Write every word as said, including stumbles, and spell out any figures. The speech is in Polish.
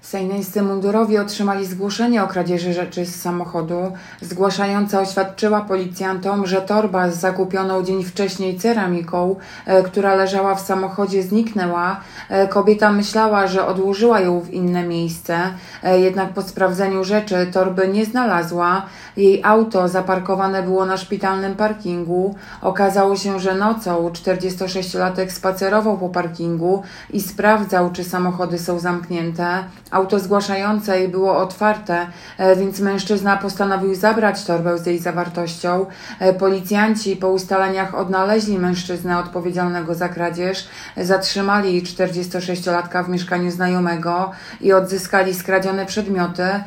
Sejneńscy mundurowi otrzymali zgłoszenie o kradzieży rzeczy z samochodu. Zgłaszająca oświadczyła policjantom, że torba z zakupioną dzień wcześniej ceramiką, e, która leżała w samochodzie, zniknęła. E, kobieta myślała, że odłożyła ją w inne miejsce, e, jednak po sprawdzeniu rzeczy torby nie znalazła. Jej auto zaparkowane było na szpitalnym parkingu. Okazało się, że nocą czterdziestosześciolatek spacerował po parkingu i sprawdzał, czy samochody są zamknięte. Auto zgłaszającej było otwarte, więc mężczyzna postanowił zabrać torbę z jej zawartością. Policjanci po ustaleniach odnaleźli mężczyznę odpowiedzialnego za kradzież, zatrzymali czterdziestosześciolatka w mieszkaniu znajomego i odzyskali skradzione przedmioty.